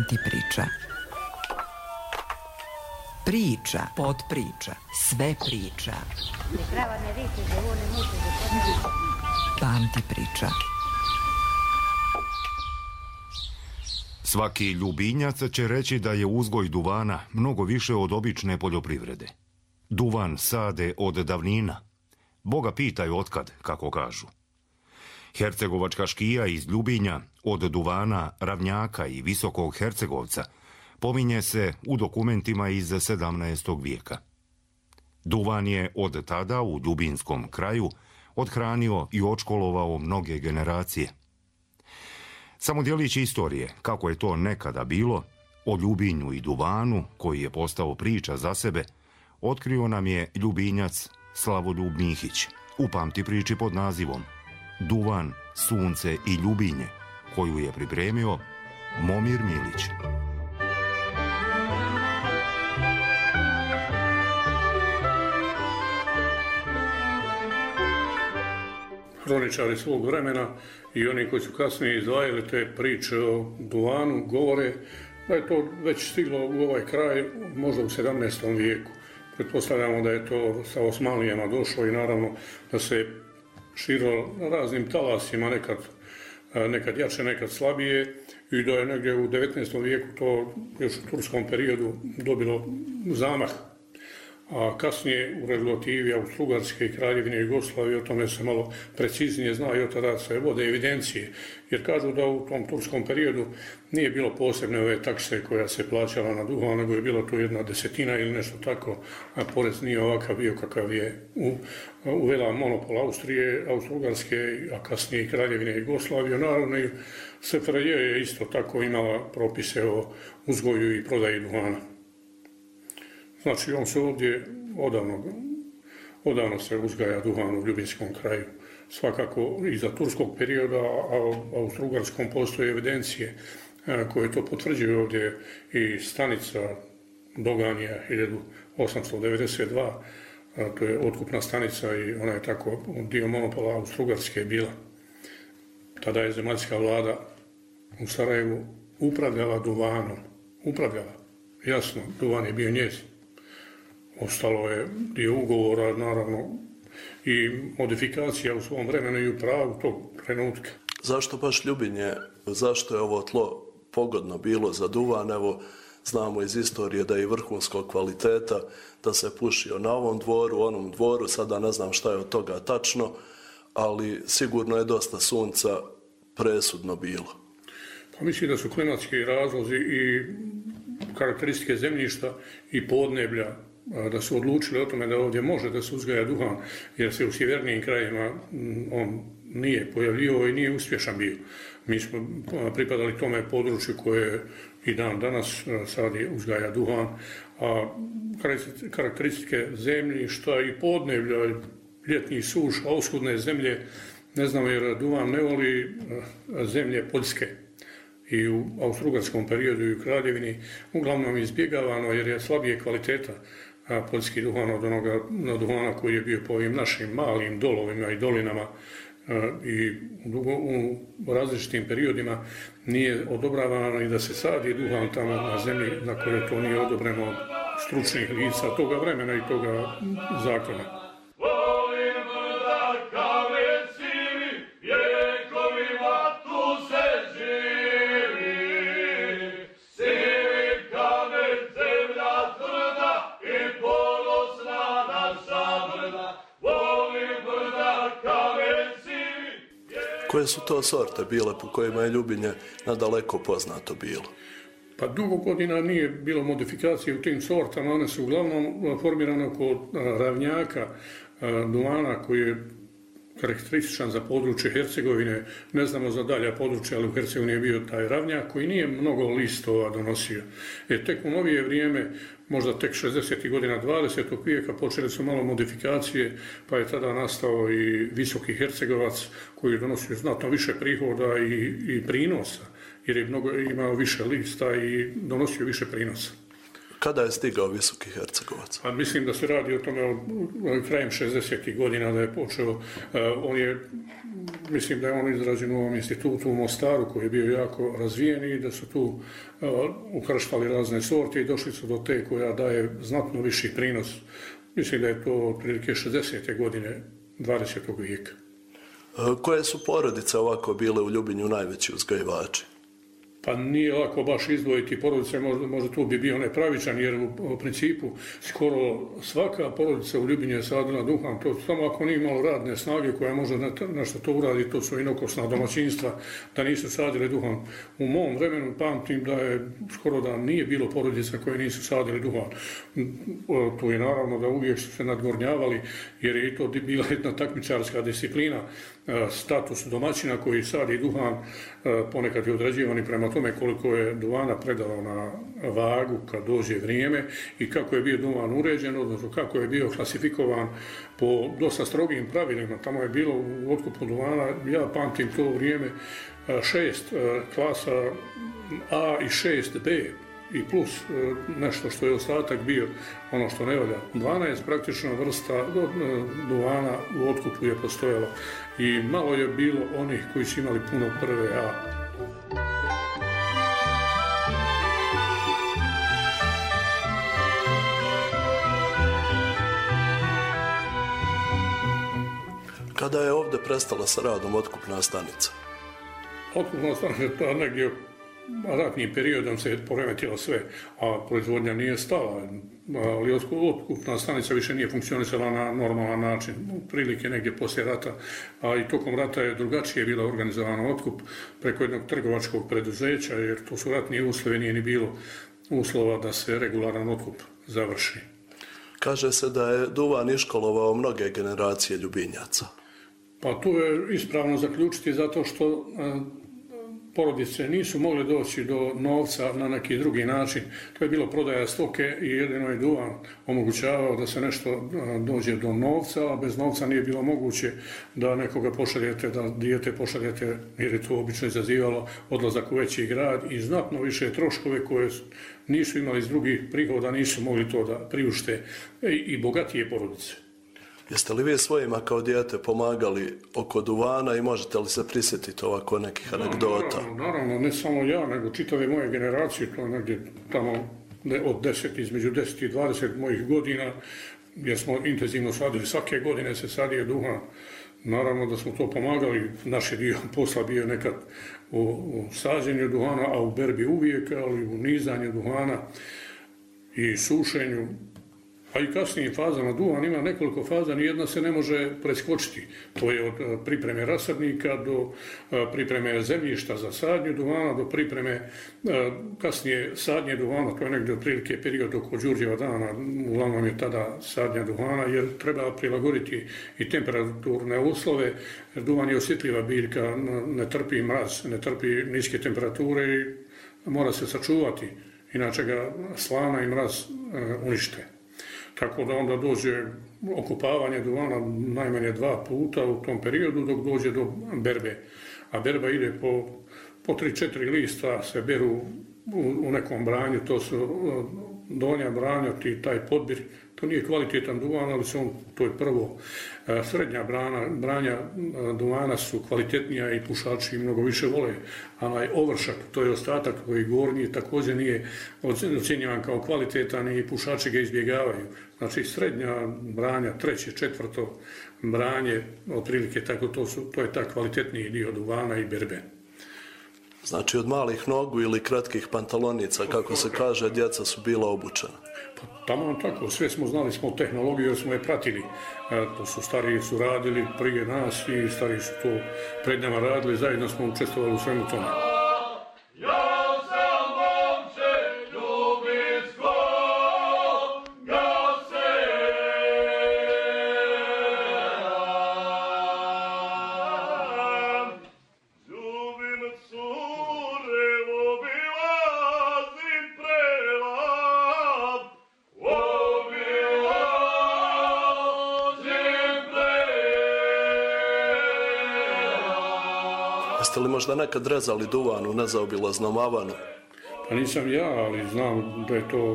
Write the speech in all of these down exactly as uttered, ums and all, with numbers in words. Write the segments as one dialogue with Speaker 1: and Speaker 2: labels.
Speaker 1: Pamti priča. Priča, podpriča, sve priča. Pamti priča.
Speaker 2: Svaki ljubinjac će reći da je uzgoj duvana mnogo više od obične poljoprivrede. Duvan sade od davnina. Boga pitaju otkad, kako kažu. Hercegovačka škija iz Ljubinja od duvana, ravnjaka i visokog hercegovca pominje se u dokumentima iz sedamnaestog vijeka. Duvan je od tada u ljubinskom kraju othranio i odškolovao mnoge generacije. Samo djelić istorije, kako je to nekada bilo, o Ljubinju i duvanu, koji je postao priča za sebe, otkrio nam je ljubinjac Slavoljub Mihić u pamti priči pod nazivom Duvan, sunce i ljubinje, koju je pripremio Momir Milić.
Speaker 3: Hroničari svog vremena i oni koji su kasnije izdvajali te priče o duvanu govore da je to već stiglo u ovaj kraj možda u sedamnaestom vijeku. Pretpostavljamo da je to sa Osmanlijama došlo i naravno da se širilo raznim talasima, nekad, nekad jače, nekad slabije, i da je negdje u devetnaestom vijeku to još u turskom periodu dobilo zamah. A kasnije u regulativi Austro-Ugarske i Kraljevine Jugoslavije o tome se malo preciznije zna i od tada se vode evidencije. Jer kažu da u tom turskom periodu nije bilo posebne ove takse koja se plaćala na duhan, nego je bilo to jedna desetina ili nešto tako, a porez nije ovakav bio kakav je u, uvela monopol Austrije, Austro-Ugarske, a kasnije i Kraljevine Jugoslavije. Naravno i S F R J je isto tako imala propise o uzgoju i prodaji duhana. Znači, on se ovdje odavno, odavno se uzgaja duhan u ljubinskom kraju. Svakako i za turskog perioda, a u Austro-Ugarskom postoje evidencije koje to potvrđuju ovdje i stanica Doganija hiljadu osamsto devedeset dva, to je otkupna stanica i ona je tako dio monopola Austro-Ugarske bila. Tada je zemaljska vlada u Sarajevu upravljala duvanom. Upravljala. Jasno, duvan je bio njezin. Ostalo je dio ugovora, naravno, i modifikacija u svom vremenu i u pravu tog trenutka.
Speaker 4: Zašto baš Ljubinje? Zašto je ovo tlo pogodno bilo za duvan? Evo, znamo iz istorije da je vrhunskog kvaliteta, da se pušio na ovom dvoru, onom dvoru, sada ne znam šta je od toga tačno, ali sigurno je dosta sunca presudno bilo.
Speaker 3: Pa mislim da su klimatski razlozi i karakteristike zemljišta i podneblja da su odlučili o tome da ovdje može da se uzgaja duhan, jer se u sjevernijim krajima on nije pojavljivao i nije uspješan bio. Mi smo pripadali tome području koje i dan danas sad je uzgaja duhan, a karakteristike zemljišta i podneblja, ljetnih suša, oskudne zemlje, ne znam jer duhan ne voli zemlje poljske. I u Austro-Ugarskom periodu i u Kraljevini uglavnom izbjegavano jer je slabije kvaliteta poljski duhan od onoga duhana koji je bio po ovim našim malim dolovima i dolinama i u različitim periodima nije odobravano i da se sadi duhan tamo na zemlji na kojoj to nije odobreno od stručnih lica toga vremena i toga zakona.
Speaker 4: Koje su to sorte bile po kojima je Ljubinje nadaleko poznato bilo?
Speaker 3: Pa dugo godina nije bilo modifikacije u tim sortama, one su uglavnom formirane kod ravnjaka duvana koji je karakterističan za područje Hercegovine, ne znamo za dalja područja, ali u Hercegovini je bio taj ravnjak koji nije mnogo listova donosio. Jer tek u novije vrijeme, možda tek šezdesetih godina dvadesetog vijeka, počeli su malo modifikacije, pa je tada nastao i visoki hercegovac koji je donosio znatno više prihoda i, i prinosa, jer je mnogo, imao više lista i donosio više prinosa.
Speaker 4: Kada je stigao Visoki Hercegovac?
Speaker 3: A mislim da se radi o tome od krajem šezdesetih godina da je počeo. Uh, on je, mislim da je on izrađen u ovom institutu u Mostaru koji je bio jako razvijen i da su tu uh, ukrštali razne sorte i došli su do te koja daje znatno viši prinos. Mislim da je to otprilike šezdesete godine dvadesetog vijeka.
Speaker 4: Uh, koje su porodice ovako bile u Ljubinju najveći uzgajivači?
Speaker 3: Pa nije lako baš izdvojiti porodice, možda, možda tu bi bio nepravičan, jer u, u principu skoro svaka porodica u Ljubinju je sadila duhan, to samo ako nije imalo radne snage koja može nešto to uradi, to su inokosna domaćinstva, da nisu sadili duhan. U mom vremenu pamtim da je skoro da nije bilo porodica koje nisu sadili duhan. Tu je naravno da uvijek su se nadgornjavali, jer je i to bila jedna takmičarska disciplina, status domaćina koji sadi duhan ponekad je određivan i prema tome koliko je duvana predalo na vagu kad dođe vrijeme i kako je bio duvan uređen, odnosno kako je bio klasifikovan po dosta strogim pravilima. Tamo je bilo u otkupu duvana, ja pamtim to vrijeme, šest klasa A i šest B i plus nešto što je ostatak bio ono što ne valja. dvanaest praktično vrsta duvana u otkupu je postojalo i malo je bilo onih koji su imali puno prve A.
Speaker 4: Kada je ovdje prestala sa radom otkupna stanica?
Speaker 3: Otkupna stanica to negdje ratnim periodom se poremetilo sve, a proizvodnja nije stala, ali otkupna stanica više nije funkcionisala na normalan način. Prilike negdje poslije rata, a i tokom rata je drugačije bila organizovana otkup preko jednog trgovačkog preduzeća, jer to su ratni uslovi, nije ni bilo uslova da se regularan otkup završi.
Speaker 4: Kaže se da je duvan iškolovao mnoge generacije Ljubinjaca.
Speaker 3: Pa tu je ispravno zaključiti zato što porodice nisu mogle doći do novca na neki drugi način. To je bilo prodaja stoke i jedino je duvan omogućavao da se nešto dođe do novca, a bez novca nije bilo moguće da nekoga pošaljete, da dijete pošaljete, jer je to obično izazivalo odlazak u veći grad i znatno više troškove koje nisu imali iz drugih prihoda, nisu mogli to da priušte i bogatije porodice.
Speaker 4: Jeste li vi svojima kao dijete pomagali oko duvana i možete li se prisjetiti ovako nekih anegdota?
Speaker 3: Naravno, naravno, ne samo ja, nego čitave moje generacije, to negdje tamo od deset, između deset i dvadeset mojih godina, jer smo intenzivno sadili, svake godine se sadio duhan. Naravno da smo to pomagali, naš je dio posla bio nekad u, u sađenju duhana, a u berbi uvijek, ali u nizanju duhana i sušenju. Pa i kasnijim fazama duhan ima nekoliko faza, nijedna se ne može preskočiti. To je od pripreme rasadnika do pripreme zemljišta za sadnju duhana, do pripreme kasnije sadnje duhana, to je negdje otprilike period oko Đurđeva dana, uglavnom je tada sadnja duhana, jer treba prilagoditi i temperaturne uslove, jer duhan je osjetljiva biljka, ne trpi mraz, ne trpi niske temperature i mora se sačuvati, inače ga slana i mraz unište. Tako da onda dođe okupavanje duvana najmanje dva puta u tom periodu dok dođe do berbe. A berba ide po, po tri četiri lista, se beru u, u nekom branju, to su donja branja, taj podbir. To nije kvalitetan duvan, ali su on, to je prvo. Srednja brana, branja duvana su kvalitetnija i pušači mnogo više vole. A onaj ovršak, to je ostatak koji gornji, također nije ocjenjivan kao kvalitetan i pušači ga izbjegavaju. Znači srednja branja, treće, četvrto branje, otprilike tako, to, su, to je ta kvalitetniji dio duvana i berbe.
Speaker 4: Znači od malih nogu ili kratkih pantalonica, kako se kaže, djeca su bila obučena.
Speaker 3: Pa tamo tako, sve smo znali smo tehnologiju jer smo je pratili. E, to su stariji su radili prije nas i stariji su to pred nama radili, zajedno smo učestvovali u svemu tome.
Speaker 4: Jeste li možda nekad rezali duvan u nezaobilaznom Avanu?
Speaker 3: Pa nisam ja, ali znam da je to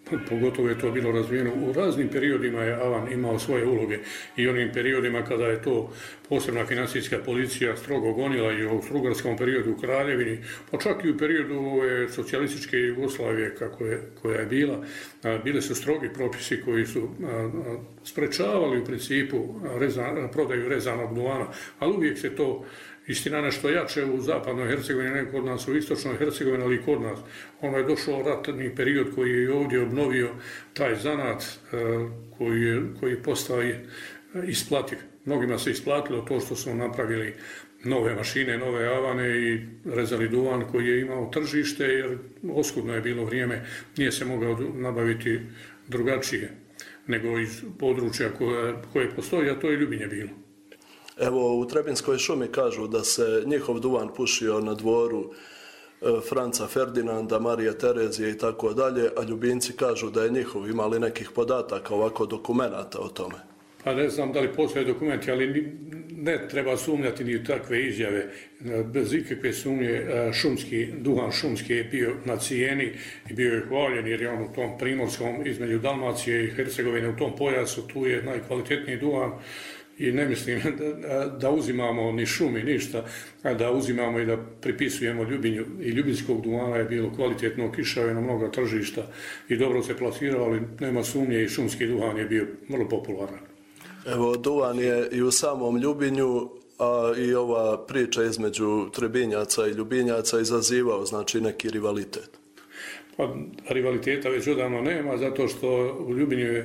Speaker 3: pogotovo je to bilo razvijeno. U raznim periodima je avan imao svoje uloge i onim periodima kada je to posebna financijska policija strogo gonila i u austrougarskom periodu u Kraljevini, pa čak i u periodu ove socijalističke Jugoslavije kako je, koja je bila, bile su strogi propisi koji su sprečavali u principu reza, prodaju rezanog duvana, ali uvijek se to istina nešto jače u zapadnoj Hercegovini, ne kod nas u istočnoj Hercegovini, ali i kod nas. Ono je došao ratni period koji je ovdje obnovio taj zanat koji je, koji postao isplativ. Mnogima se isplatilo to što su napravili nove mašine, nove avane i rezali duvan koji je imao tržište, jer oskudno je bilo vrijeme, nije se mogao nabaviti drugačije nego iz područja koje, koje postoji, a to je Ljubinje bilo.
Speaker 4: Evo, u Trebinskoj šumi kažu da se njihov duvan pušio na dvoru Franca Ferdinanda, Marije Terezije i tako dalje, a Ljubinci kažu da je njihov. Imali nekih podataka, ovako dokumenata o tome?
Speaker 3: Pa ne znam da li postoje dokumenti, ali ne treba sumnjati ni u takve izjave. Bez ikakve sumnje šumski, duhan šumski je bio na cijeni i bio je hvaljen jer je on u tom primorskom između Dalmacije i Hercegovine u tom pojasu, tu je najkvalitetniji duhan. I ne mislim da, da uzimamo ni šumi, ništa, da uzimamo i da pripisujemo Ljubinju. I ljubinskog duvana je bilo kvalitetno, kišao je na mnoga tržišta i dobro se plasirao, ali nema sumnje i šumski duhan je bio vrlo popularan.
Speaker 4: Evo, duvan je i u samom Ljubinju, a i ova priča između Trebinjaca i Ljubinjaca izazivao, znači, neki rivalitet.
Speaker 3: Pa rivaliteta već odavno nema, zato što u Ljubinju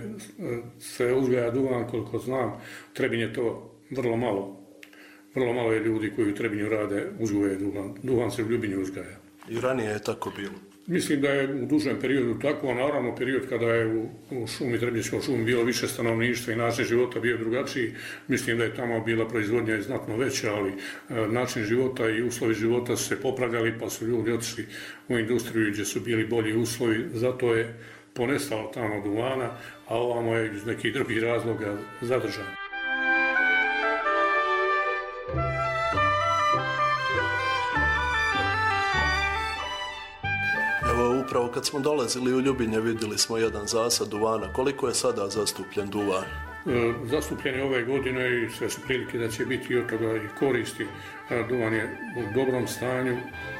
Speaker 3: se uzgaja duvan, koliko znam, u Trebinju je to vrlo malo. Vrlo malo je ljudi koji u Trebinju rade, uzgoje duvan. Duvan se u Ljubinju uzgaja.
Speaker 4: I ranije je tako bilo?
Speaker 3: Mislim da je u dužem periodu tako, naravno period kada je u, u šumi, Trebinjskoj šumi bilo više stanovništva i način života bio drugačiji, mislim da je tamo bila proizvodnja znatno veća, ali e, način života i uslovi života su se popravljali, pa su ljudi otišli u industriju gdje su bili bolji uslovi, zato je ponestalo tamo duvana, a ovamo je iz nekih drugih razloga zadržano.
Speaker 4: Upravo kad smo dolazili u Ljubinje vidjeli smo jedan zasad duvana. Koliko je sada zastupljen duvan?
Speaker 3: E, zastupljen je ove godine i sve su prilike da će biti od toga i koristi. E, duvan je u dobrom stanju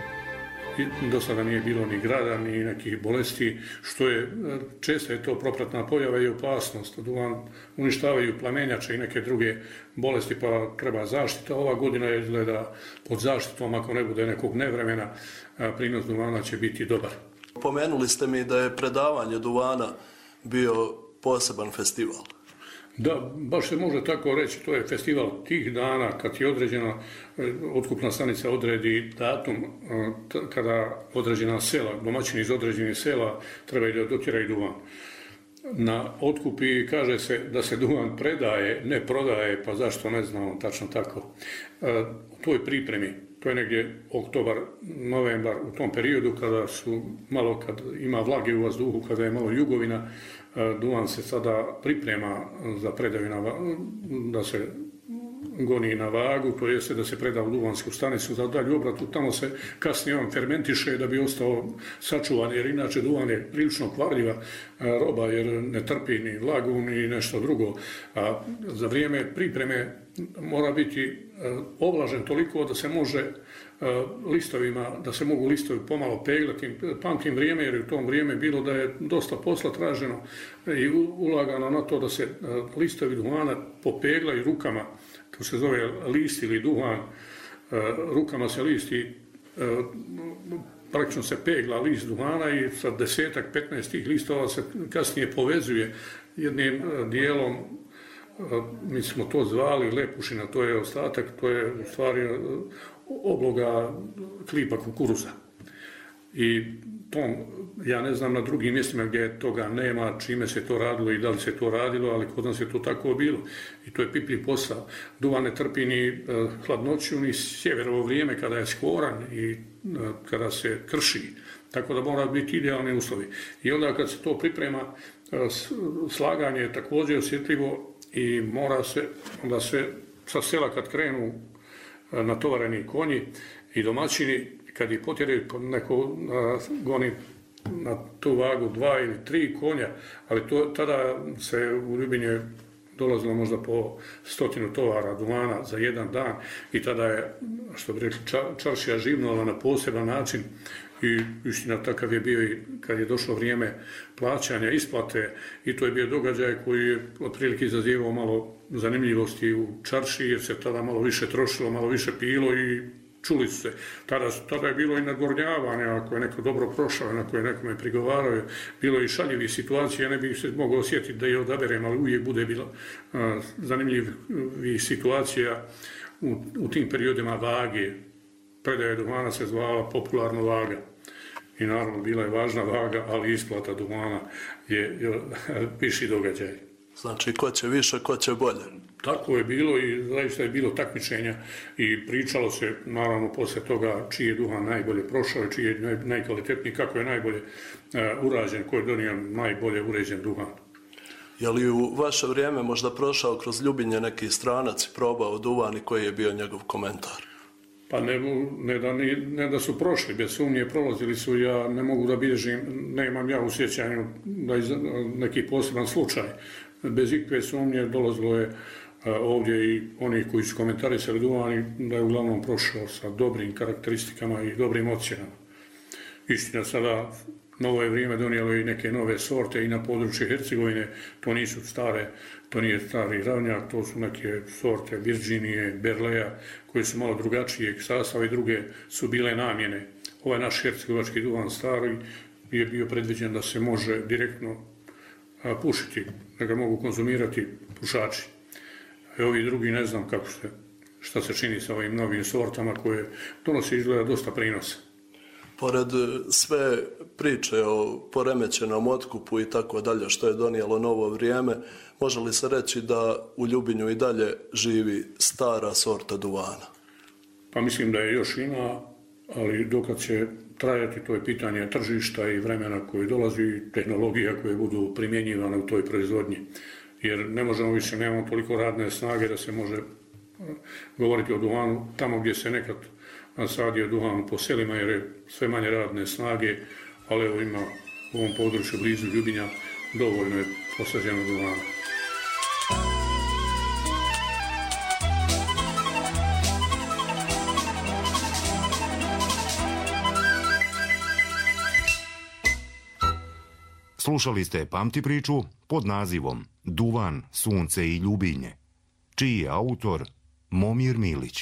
Speaker 3: i do sada nije bilo ni grada, ni nekih bolesti, što je, često je to propratna pojava i opasnost. Duvan uništavaju plamenjače i neke druge bolesti, pa treba zaštita. Ova godina je izgleda pod zaštitom, ako ne bude nekog nevremena, prinos duvana će biti dobar.
Speaker 4: Pomenuli ste mi da je predavanje duvana bio poseban festival.
Speaker 3: Da, baš se može tako reći, to je festival tih dana kad je određena, otkupna stanica odredi datum kada određena sela, domaćini iz određenih sela trebaju da dotjeraju duvan. Na otkupi kaže se da se duvan predaje, ne prodaje, pa zašto ne znamo tačno tako. U toj pripremi, to je negdje oktobar, novembar, u tom periodu kada su malo, kad ima vlage u vazduhu, kada je malo jugovina, duvan se sada priprema za predaju na, da se goni na vagu, to jeste da se preda u duvansku stanicu za dalju obratu, tamo se kasnije on fermentiše da bi ostao sačuvan, jer inače duvan je prilično kvarljiva roba, jer ne trpi ni vlagu ni nešto drugo. A za vrijeme pripreme mora biti ovlažen toliko da se može listovima, da se mogu listovi pomalo peglati. Pamtim vrijeme, jer u tom vrijeme bilo da je dosta posla traženo i ulagano na to da se listovi duvana popeglaju rukama, to se zove list ili duhan, rukama se listi, praktično se pegla list duhana i sa desetak, petnaest tih listova se kasnije povezuje jednim dijelom, mi smo to zvali lepušina, to je ostatak, to je u stvari obloga klipa kukuruza. I tom, ja ne znam na drugim mjestima gdje toga nema, čime se to radilo i da li se to radilo, ali kod nas je to tako bilo. I to je pipljiv posao. Duvan ne trpi ni hladnoću, ni sjeverovo vrijeme kada je skoran i kada se krši. Tako da mora biti idealni uslovi. I onda kad se to priprema, slaganje je također osjetljivo i mora se, onda se sa sela kad krenu natovareni konji i domaćini, kad ih potjeraju, neko goni na tu vagu dva ili tri konja, ali to, tada se u Ljubinje dolazilo možda po stotinu tovara duvana za jedan dan i tada je, što bi rekli, čaršija živnula na poseban način i istina takav je bio i kad je došlo vrijeme plaćanja, isplate i to je bio događaj koji je otprilike izazivao malo zanimljivosti u čaršiji jer se tada malo više trošilo, malo više pilo i čuli su se. Tada, tada je bilo i nadgornjavanje, ako je neko dobro prošao, ako je nekome prigovarao, bilo je i šaljivih situacija, ne bih se mogao osjetiti da je odaberem, ali uvijek bude bilo a, zanimljivih situacija u, u tim periodima vage. Predaja duvana se zvala popularno vaga. I naravno bila je važna vaga, ali isplata duvana je, je viši događaj.
Speaker 4: Znači, ko će više, ko će bolje.
Speaker 3: Tako je bilo i zaista je bilo takmičenja i pričalo se, naravno, posle toga čiji je duhan najbolje prošao i čiji je naj, najkvalitetniji, kako je najbolje uh, urađen, ko je donio najbolje uređen duhan.
Speaker 4: Je li u vaše vrijeme možda prošao kroz Ljubinje neki stranac i probao duvan i koji je bio njegov komentar?
Speaker 3: Pa ne, ne, da, ne, ne da su prošli, bez sumnje prolazili su, ja ne mogu da bilježim, nemam ja u sjećanju da je neki poseban slučaj. Bez ikve sumnje dolazilo je a, ovdje i oni koji su komentarisali duvan da je uglavnom prošao sa dobrim karakteristikama i dobrim ocjenama. Istina, sada novo je vrijeme donijelo i neke nove sorte i na području Hercegovine, to nisu stare, to nije stari ravnjak, to su neke sorte Virginije, Berleja, koje su malo drugačijeg sastava i druge su bile namjene. Ovaj naš hercegovački duvan stari je bio predviđen da se može direktno a, pušiti, da ga mogu konzumirati pušači. A ovi drugi ne znam kako se, šta se čini sa ovim novim sortama koje donosi izgleda dosta prinosa.
Speaker 4: Pored sve priče o poremećenom otkupu i tako dalje što je donijelo novo vrijeme, može li se reći da u Ljubinju i dalje živi stara sorta duvana?
Speaker 3: Pa mislim da je još ima, ali dokad će trajati, to je pitanje tržišta i vremena koje dolazi i tehnologija koje budu primjenjivane u toj proizvodnji. Jer ne možemo više, nemamo toliko radne snage da se može govoriti o duvanu tamo gdje se nekad sadio duhan po selima jer je sve manje radne snage, ali evo ima u ovom području blizu Ljubinja dovoljno je posađeno duvana.
Speaker 2: Slušali ste Pamti priču pod nazivom Duvan, sunce i Ljubinje, čiji je autor Momir Milić.